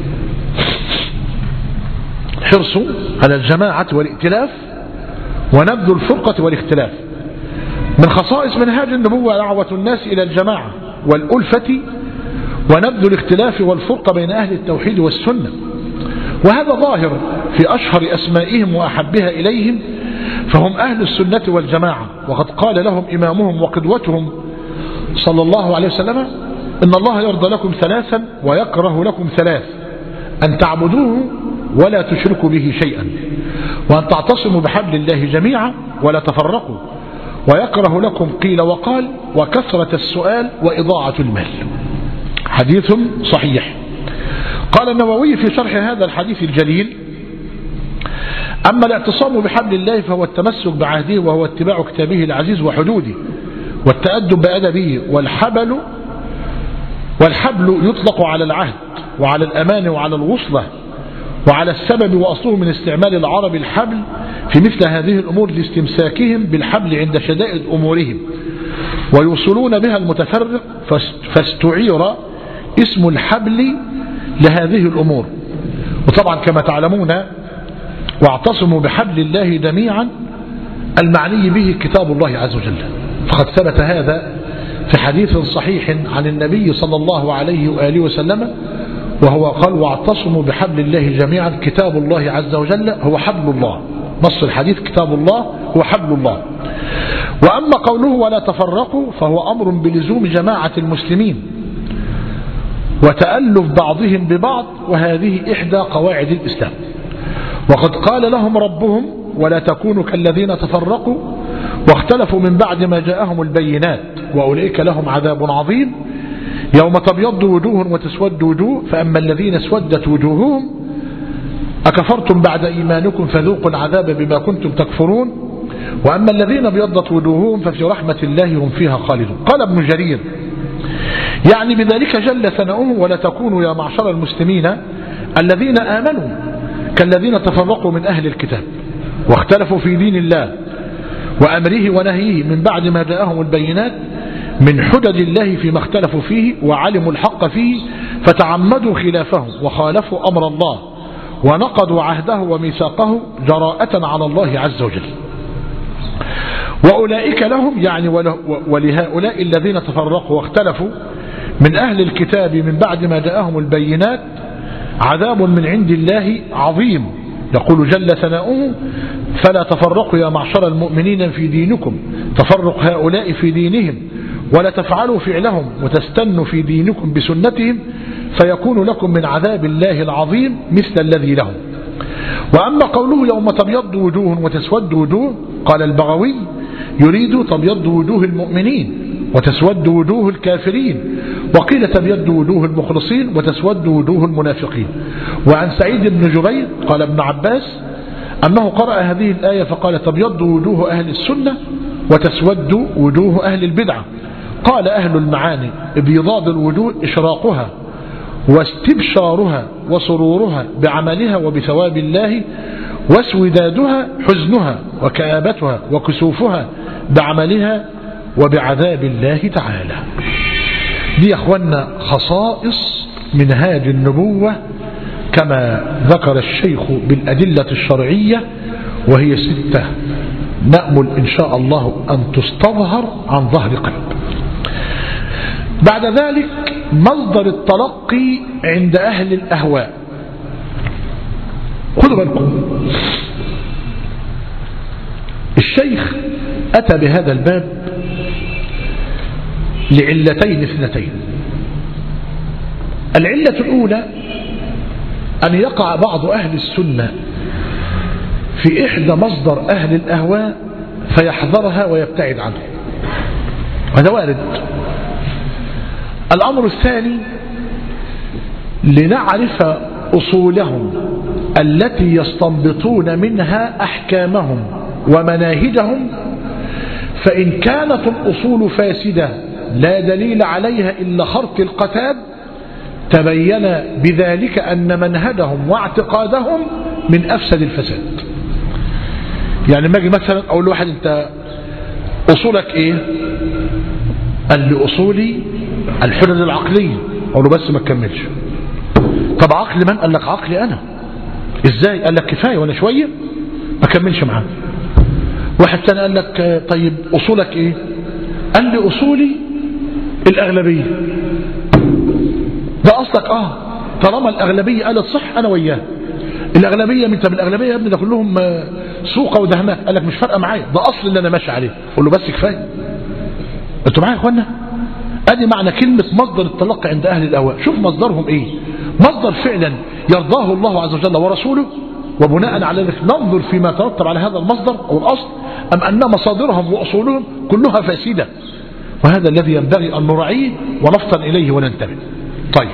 حرص على الجماعة والائتلاف ونبذ الفرقة والاختلاف. من خصائص منهاج النبوة دعوة الناس إلى الجماعة والألفة ونبذ الاختلاف والفرقة بين أهل التوحيد والسنة، وهذا ظاهر في أشهر أسمائهم وأحبها إليهم، فهم أهل السنة والجماعة. وقد قال لهم إمامهم وقدوتهم صلى الله عليه وسلم: إن الله يرضى لكم ثلاثا ويكره لكم ثلاث: أن تعبدوه ولا تشركوا به شيئا، وأن تعتصموا بحبل الله جميعا ولا تفرقوا، ويكره لكم قيل وقال وكثرة السؤال وإضاعة المال. حديث صحيح. قال النووي في شرح هذا الحديث الجليل: أما الاعتصام بحبل الله فهو التمسك بعهده، وهو اتباع كتابه العزيز وحدوده والتأدب بأدبه. والحبل يطلق على العهد وعلى الأمان وعلى الوصلة وعلى السبب، وأصله من استعمال العرب الحبل في مثل هذه الأمور لاستمساكهم بالحبل عند شدائد أمورهم ويوصلون بها المتفرق، فاستعير اسم الحبل لهذه الأمور. وطبعا كما تعلمون واعتصموا بحبل الله جميعا المعني به كتاب الله عز وجل، فقد ثبت هذا في حديث صحيح عن النبي صلى الله عليه وآله وسلم، وهو قال: واعتصموا بحبل الله جميعا. كتاب الله عز وجل هو حبل الله، نص الحديث كتاب الله هو حبل الله. وأما قوله ولا تفرقوا فهو أمر بلزوم جماعة المسلمين وتألف بعضهم ببعض، وهذه إحدى قواعد الإسلام. وقد قال لهم ربهم: ولا تكونوا كالذين تفرقوا واختلفوا من بعد ما جاءهم البينات وأولئك لهم عذاب عظيم يوم تبيض وجوه وتسود وجوه، فأما الذين اسودت وجوههم أكفرتم بعد إيمانكم فذوقوا العذاب بما كنتم تكفرون، وأما الذين ابيضت وجوههم ففي رحمة الله هم فيها خالدون. قال ابن جرير: يعني بذلك جل ثناؤه: ولا تكونوا يا معشر المسلمين الذين آمنوا كالذين تفرقوا من أهل الكتاب واختلفوا في دين الله وأمره ونهيه من بعد ما جاءهم البينات من حجج الله فيما اختلفوا فيه وعلموا الحق فيه فتعمدوا خلافه وخالفوا أمر الله ونقضوا عهده وميثاقه جراءة على الله عز وجل. وأولئك لهم يعني ولهؤلاء الذين تفرقوا واختلفوا من أهل الكتاب من بعد ما جاءهم البينات عذاب من عند الله عظيم. يقول جل ثناؤه فلا تفرقوا يا معشر المؤمنين في دينكم تفرق هؤلاء في دينهم ولا تفعلوا فعلهم وتستنوا في دينكم بسنتهم فيكون لكم من عذاب الله العظيم مثل الذي لهم. وأما قوله يوم تبيض وجوه وتسود وجوه قال البغوي يريد تبيض وجوه المؤمنين وتسود وجوه الكافرين وقيل تبيض وجوه المخلصين وتسود وجوه المنافقين. وعن سعيد بن جبير قال ابن عباس أنه قرأ هذه الآية فقال تبيض وجوه أهل السنة وتسود وجوه أهل البدعة. قال أهل المعاني ابيضاض الوجوه إشراقها واستبشارها وسرورها بعملها وبثواب الله واسودادها حزنها وكآبتها وكسوفها بعملها وبعذاب الله تعالى. دي يا أخوانا خصائص منهاج النبوة كما ذكر الشيخ بالأدلة الشرعية وهي 6 نأمل إن شاء الله أن تستظهر عن ظهر قلب. بعد ذلك مصدر التلقي عند أهل الأهواء. خذوا بالكم الشيخ أتى بهذا الباب لعلتين 2. العلة الأولى أن يقع بعض أهل السنة في إحدى مصدر أهل الأهواء فيحذرها ويبتعد عنها، هذا وارد. الأمر الثاني لنعرف أصولهم التي يستنبطون منها أحكامهم ومناهجهم، فإن كانت الأصول فاسدة لا دليل عليها إلا خرق القتاد تبين بذلك أن منهجهم واعتقادهم من أفسد الفساد. يعني ما أجي مثلا أقول لواحد أنت أصولك إيه؟ قال لي أصولي الحجج العقلية. أقول له بس ما تكملش. طب عقل من؟ قال لك عقلي أنا. إزاي؟ قال لك كفاية وأنا شوية ما كملش معاه. واحد ثاني قال لك طيب أصولك إيه؟ قال لي أصولي الأغلبية. ده أصلك طالما الأغلبية قالت صح أنا وياه. الأغلبية من طب الأغلبية يا ابني ده كلهم سوقة ودهمات. قال لك مش فارقة معايا، ده أصل اللي أنا ماشي عليه. قول له بس كفاية. أنتوا معايا يا إخوانا؟ أدي معنى كلمة مصدر التلقي عند أهل الأهواء. شوف مصدرهم إيه؟ مصدر فعلا يرضاه الله عز وجل ورسوله، وبناء على ذلك ننظر فيما ترتب على هذا المصدر أو الأصل، أم أن مصادرهم وأصولهم كلها فاسدة. وهذا الذي ينبغي أن نراعيه ونفطن إليه وننتبه. طيب،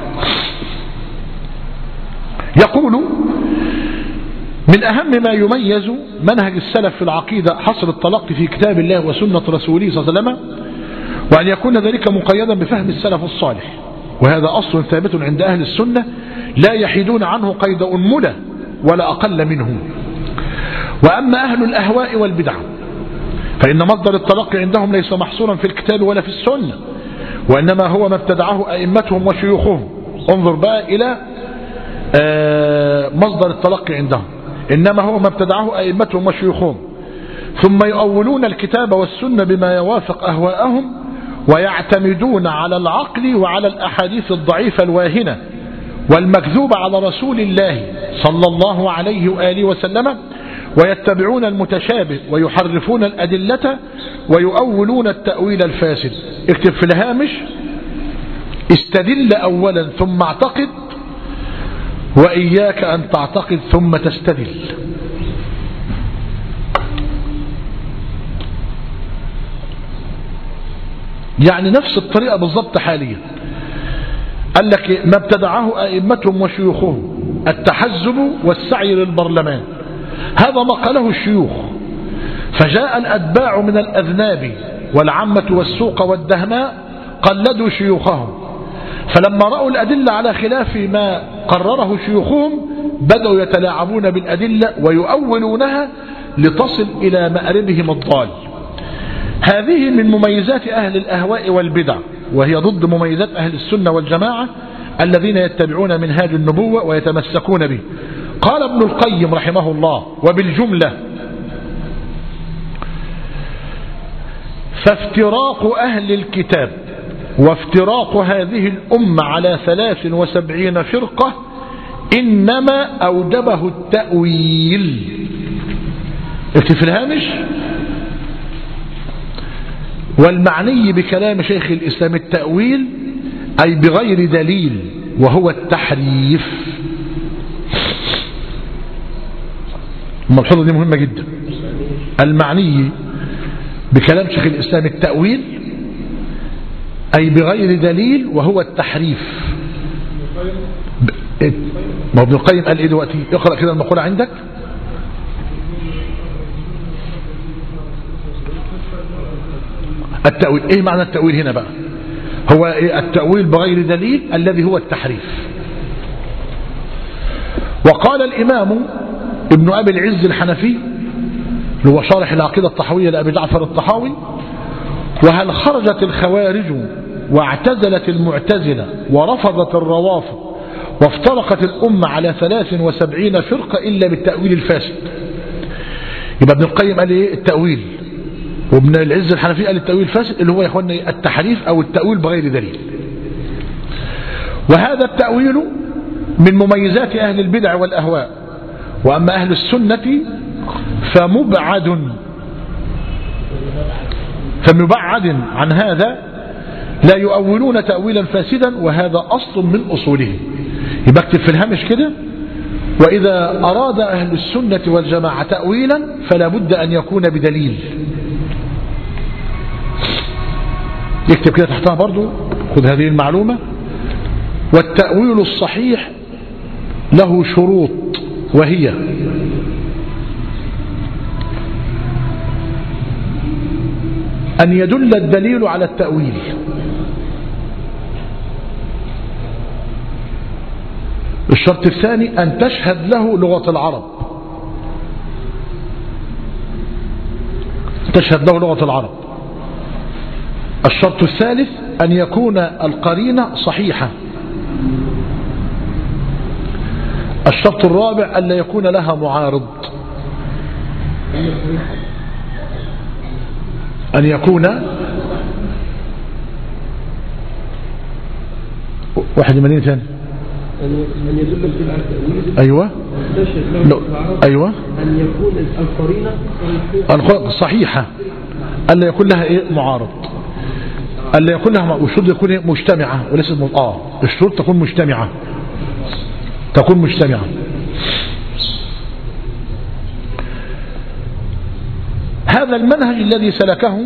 يقول من أهم ما يميز منهج السلف في العقيدة حصر التلقي في كتاب الله وسنة رسوله صلى الله عليه وسلم، وأن يكون ذلك مقيدا بفهم السلف الصالح، وهذا أصل ثابت عند أهل السنة لا يحيدون عنه قيد أنملة ولا أقل منه. وأما أهل الأهواء والبدع فإن مصدر التلقي عندهم ليس محصورا في الكتاب ولا في السنة، وإنما هو ما ابتدعه أئمتهم وشيوخهم. انظر بقى إلى مصدر التلقي عندهم، إنما هو ما ابتدعه أئمتهم وشيوخهم، ثم يؤولون الكتاب والسنة بما يوافق أهواءهم ويعتمدون على العقل وعلى الأحاديث الضعيفة الواهنة والمكذوب على رسول الله صلى الله عليه وآله وسلم، ويتبعون المتشابه ويحرفون الأدلة ويؤولون التأويل الفاسد. اكتب في الهامش استدل أولا ثم اعتقد، وإياك أن تعتقد ثم تستدل. يعني نفس الطريقة بالضبط حاليا. قال لك ما ابتدعه أئمتهم وشيوخهم التحزب والسعي للبرلمان، هذا ما قاله الشيوخ، فجاء الأتباع من الأذناب والعامة والسوق والدهماء قلدوا شيوخهم، فلما رأوا الأدلة على خلاف ما قرره شيوخهم بدأوا يتلاعبون بالأدلة ويؤولونها لتصل إلى مأربهم الضال. هذه من مميزات أهل الأهواء والبدع، وهي ضد مميزات أهل السنة والجماعة الذين يتبعون منهاج النبوة ويتمسكون به. قال ابن القيم رحمه الله: وبالجملة فافتراق أهل الكتاب وافتراق هذه الأمة على 73 فرقة إنما أوجبه التأويل. اكتب في الهامش: والمعني بكلام شيخ الإسلام التأويل أي بغير دليل، وهو التحريف. الملحوظة دي مهمة جدا. المعني بكلام شيخ الإسلام التأويل أي بغير دليل، وهو التحريف. ما ابن القيم قال ايه دلوقتي؟ اقرأ كده المقولة عندك. التأويل، ايه معنى التأويل هنا بقى؟ هو إيه التأويل بغير دليل؟ الذي هو التحريف. وقال الإمام ابن أبي العز الحنفي اللي هو شارح العقيدة الطحاوية لأبي جعفر الطحاوي: وهل خرجت الخوارج واعتزلت المعتزلة ورفضت الروافض وافترقت الأمة على 73 فرقة إلا بالتأويل الفاسد؟ يبقى ابن القيم قال ايه؟ التأويل. وابن العز الحنفي قال التأويل الفاسد اللي هو يا اخوانا التحريف أو التأويل بغير دليل. وهذا التأويل من مميزات أهل البدع والأهواء. وأما أهل السنة فمبعد عن هذا، لا يؤولون تأويلا فاسدا، وهذا أصل من أصولهم. يبقى اكتب في الهامش كده: وإذا أراد أهل السنة والجماعة تأويلا فلا بد أن يكون بدليل. يكتب كده تحتها برضو، خذ هذه المعلومة: والتأويل الصحيح له شروط، وهي: أن يدل الدليل على التأويل، الشرط الثاني أن تشهد له لغة العرب، الشرط الثالث أن يكون القرينة صحيحة، الشرط الرابع أن لا يكون لها معارض، أن يكون واحد من ثاني أن يدل الدليل على التأويل. أيوة. أيوة. أن يكون القرينة صحيحة، ألا يكون لها إيه؟ معارض، ألا يكون لها، والشروط يكون مجتمعة وليست الشروط تكون مجتمعة. هذا المنهج الذي سلكه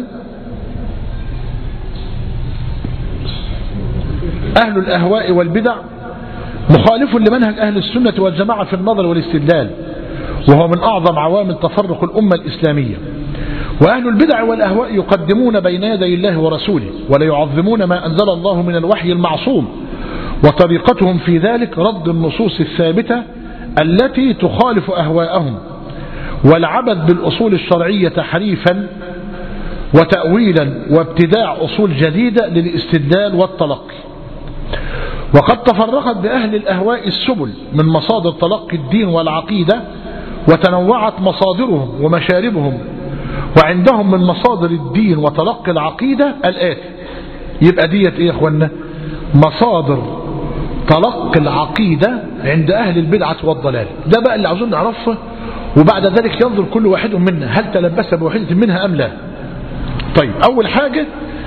أهل الأهواء والبدع مخالف لمنهج أهل السنة والجماعة في النظر والاستدلال، وهو من أعظم عوامل تفرق الأمة الإسلامية. وأهل البدع والأهواء يقدمون بين يدي الله ورسوله، ولا يعظمون ما أنزل الله من الوحي المعصوم، وطريقتهم في ذلك رد النصوص الثابتة التي تخالف أهواءهم، والعبث بالأصول الشرعية تحريفا وتأويلا وابتداع أصول جديدة للاستدلال والتلقي. وقد تفرقت بأهل الأهواء السبل من مصادر تلقي الدين والعقيدة، وتنوعت مصادرهم ومشاربهم. وعندهم من مصادر الدين وتلقي العقيدة الآتي. يبقى ديت ايه يا اخوانا؟ مصادر تلقي العقيدة عند أهل البدعة والضلال. ده بقى اللي عاوزين نعرفه، وبعد ذلك ينظر كل واحد منا هل تلبس بوحدة منها أم لا. طيب، أول حاجة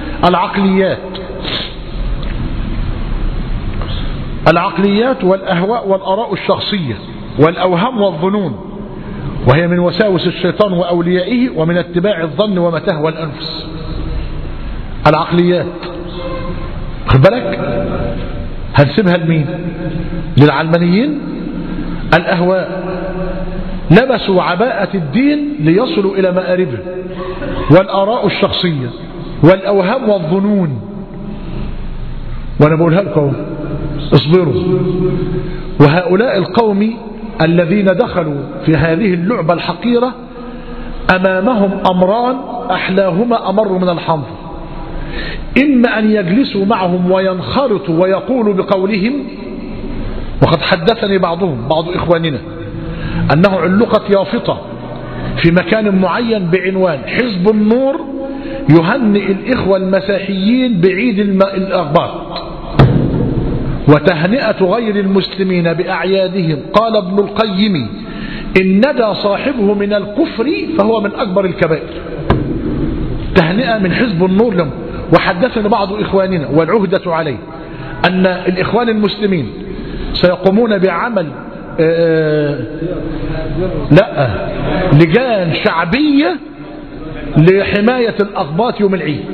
العقليات والأهواء والآراء الشخصية والأوهام والظنون، وهي من وساوس الشيطان وأوليائه ومن اتباع الظن وما تهوى الأنفس. العقليات خد بالك هنسيبها لمين؟ للعلمانيين. الأهواء لبسوا عباءة الدين ليصلوا إلى مآربه. والآراء الشخصية والأوهام والظنون، وأنا بقولها لكم اصبروا. وهؤلاء القوم الذين دخلوا في هذه اللعبة الحقيرة أمامهم أمران أحلاهما أمر من الحنظل، إما أن يجلسوا معهم وينخرطوا ويقولوا بقولهم. وقد حدثني بعض إخواننا أنه علقت يافطة في مكان معين بعنوان حزب النور يهنئ الإخوة المسيحيين بعيد الأغباط وتهنئة غير المسلمين بأعيادهم. قال ابن القيم إن ندى صاحبه من الكفر فهو من أكبر الكبائر. تهنئة من حزب النور لهم. وحدثنا بعض إخواننا والعهدة عليه أن الإخوان المسلمين سيقومون بعمل لجان شعبية لحماية الأقباط يوم العيد.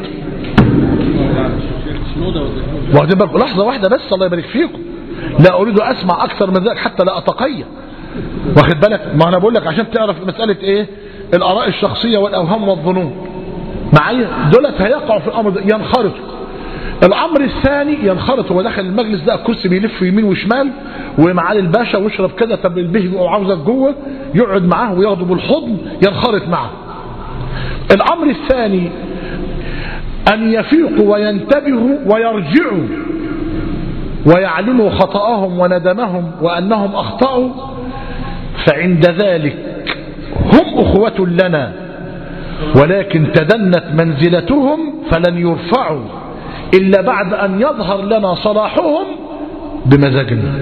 واخدين بالكم؟ لحظة واحدة بس، الله يبارك فيكم، لا أريد أسمع أكثر من ذلك حتى لا أتقيأ. واخد بالك؟ ما أنا بقول لك عشان تعرف مسألة إيه الآراء الشخصية والأوهام والظنون معايا. دولت هيقعوا في الأمر ده، ينخرطوا. الأمر الثاني ينخرط، هو داخل المجلس ده الكرسي بيلف يمين وشمال ومعالي الباشا ويشرب كده، طب البيه وعاوزك جوه يقعد معاه وياخده بالحضن ينخرط معه. الأمر الثاني أن يفيقوا وينتبهوا ويرجعوا ويعلموا خطأهم وندمهم وأنهم أخطأوا، فعند ذلك هم أخوة لنا، ولكن تدنت منزلتهم فلن يرفعوا إلا بعد أن يظهر لنا صلاحهم بمزاجنا.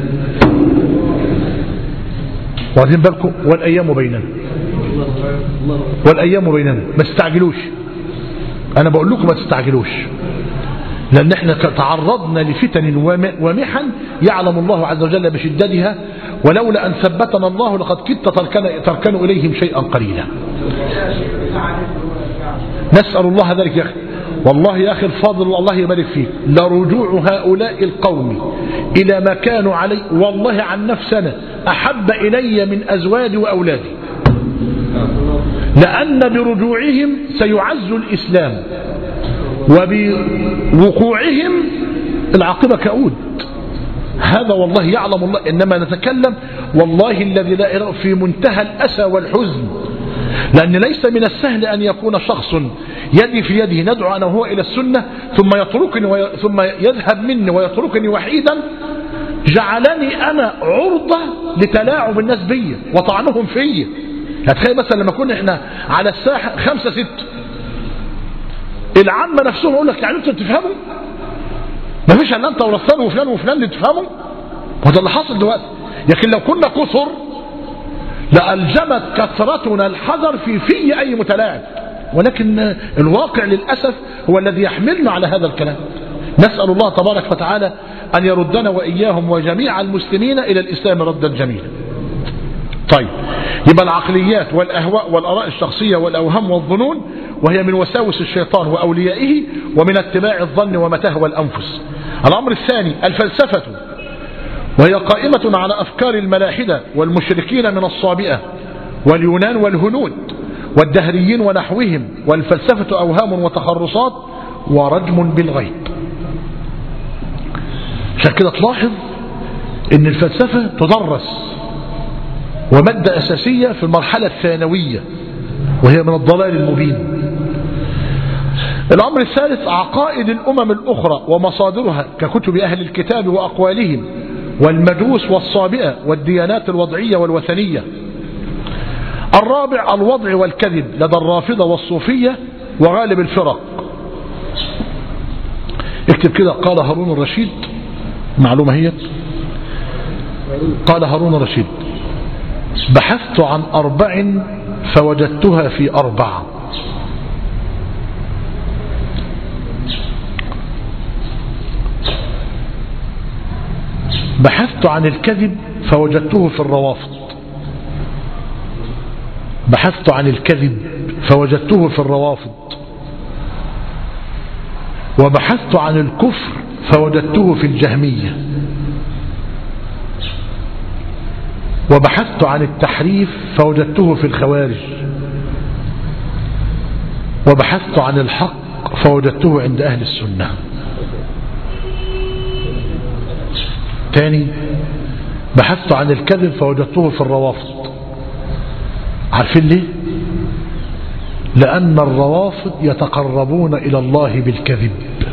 واخدين بالكم؟ والأيام بيننا، والأيام بيننا، ما تستعجلوش. أنا بقول لكم ما تستعجلوش، لأن احنا تعرضنا لفتن ومحن يعلم الله عز وجل بشدتها، ولولا أن ثبتنا الله لقد كدت تركن إليهم شيئا قليلا. نسأل الله ذلك يا أخي. والله يا أخي الفاضل الله يبارك فيك، لرجوع هؤلاء القوم إلى ما كانوا عليه والله عن نفسنا أحب إلي من أزواجي وأولادي، لأن برجوعهم سيعز الإسلام وبوقوعهم العاقبة كؤود. هذا والله يعلم الله، إنما نتكلم والله الذي لا إله في منتهى الأسى والحزن، لأن ليس من السهل أن يكون شخص يدي في يده ندعو أنا وهو إلى السنة ثم يتركني ثم يذهب مني ويتركني وحيدا، جعلني أنا عرضة لتلاعب الناس بي وطعنهم في. هتخيل مثلا لما كنا احنا على الساحة 5 6 العامة نفسهم يقول لك يعني انتوا تفهموا؟ ما فيش الا انت ورسان وفلان وفلان اللي تفهموا، وده اللي حاصل دلوقتي. لكن لو كنا كثر لألجمت كثرتنا الحذر في أي متلاعب، ولكن الواقع للأسف هو الذي يحملنا على هذا الكلام. نسأل الله تبارك وتعالى أن يردنا وإياهم وجميع المسلمين إلى الإسلام ردا جميلا. طيب، يبقى العقليات والأهواء والآراء الشخصية والأوهام والظنون، وهي من وساوس الشيطان وأوليائه ومن اتباع الظن وما تهوى الأنفس. الأمر الثاني الفلسفة، وهي قائمة على أفكار الملاحدة والمشركين من الصابئة واليونان والهنود والدهريين ونحوهم. والفلسفة أوهام وتخرصات ورجم بالغيب. عشان كده تلاحظ ان الفلسفة تدرس ومادة أساسية في المرحلة الثانوية، وهي من الضلال المبين. الأمر الثالث عقائد الأمم الأخرى ومصادرها ككتب أهل الكتاب وأقوالهم والمجوس والصابئة والديانات الوضعية والوثنية. الرابع الوضع والكذب لدى الرافضة والصوفية وغالب الفرق. اكتب كده، قال هارون الرشيد، معلومة هي، قال هارون الرشيد: بحثت عن 4 فوجدتها في 4. بحثت عن الكذب فوجدته في الروافض، بحثت عن الكذب فوجدته في الروافض، وبحثت عن الكفر فوجدته في الجهمية، وبحثت عن التحريف فوجدته في الخوارج، وبحثت عن الحق فوجدته عند أهل السنة. تاني، بحثت عن الكذب فوجدته في الروافض. عارفين ليه؟ لأن الروافض يتقربون إلى الله بالكذب.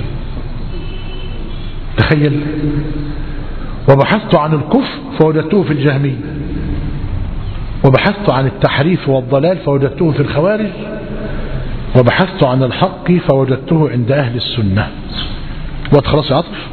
تخيل. وبحثت عن الكفر فوجدته في الجهمية، وبحثت عن التحريف والضلال فوجدته في الخوارج، وبحثت عن الحق فوجدته عند أهل السنة. وقت خلاص يا عطف.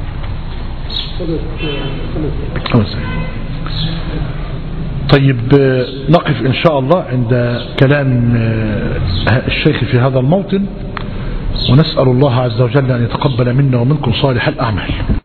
طيب نقف إن شاء الله عند كلام الشيخ في هذا الموطن، ونسأل الله عز وجل أن يتقبل منا ومنكم صالح الأعمال.